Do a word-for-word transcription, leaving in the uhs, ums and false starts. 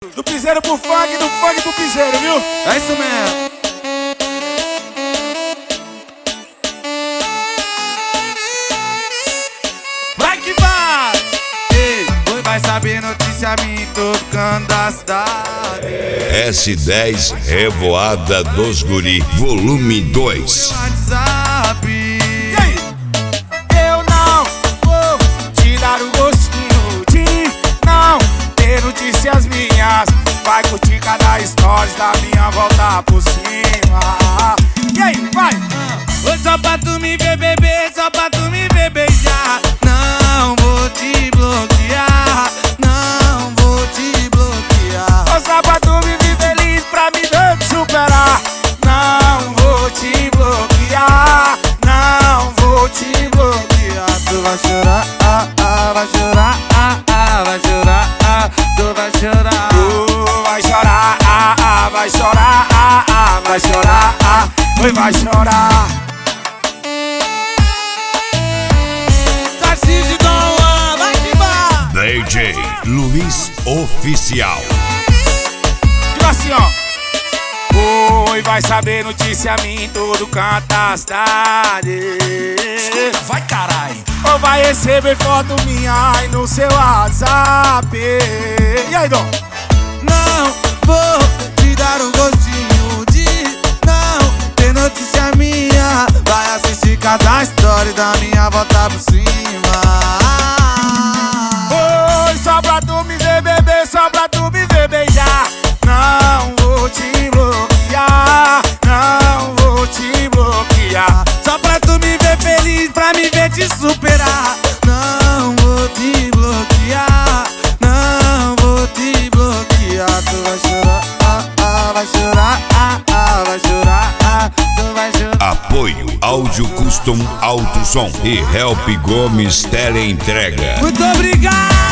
Do piseiro pro funk, do funk pro piseiro, viu? É isso mesmo. Vai que vai! Ei, oi, vai saber notícia minha em todo canto da cidade. S dez Revoada dos Guri, volume dois. WhatsApp. E aí? Eu não vou te dar o gostinho de não ter notícias minhas. Vai curtir cada stories da minha volta por cima. E aí, vai! Oi, só pra tu me ver beber, só pra tu me ver beijar. Não vou te bloquear, não vou te bloquear. Só pra tu me ver feliz, pra me ver te superar. Não vou te bloquear, não vou te bloquear. Tu vai chorar, ah, ah, vai chorar, ah, ah, vai chorar, ah, tu vai chorar. Tu vai chorar, ah, ah, vai chorar, ah, ah, vai chorar, ah, oi, vai chorar. Tarcísio Dom Juan, vai que vai. D J Luiz Oficial. Tipo assim, ó. Oi, vai saber notícia minha em todo canto da cidade. Vai carai. Ou vai receber foto minha aí no seu WhatsApp. E aí, Dom? Não vou te dar um gostinho de não ter notícia minha. Vai assistir cada story da minha volta por cima. Oi, só pra tu me ver beber, só pra tu me ver beijar. Não vou te bloquear, não vou te bloquear. Só pra tu me ver feliz, pra me ver te superar. Não vou te bloquear, não vou te bloquear. Tu vai chorar, ah, ah, vai chorar, ah, ah, vai chorar, ah, tu vai chorar. Apoio Áudio Custom Alto Som e Help Gomes Teleentrega. Muito obrigado!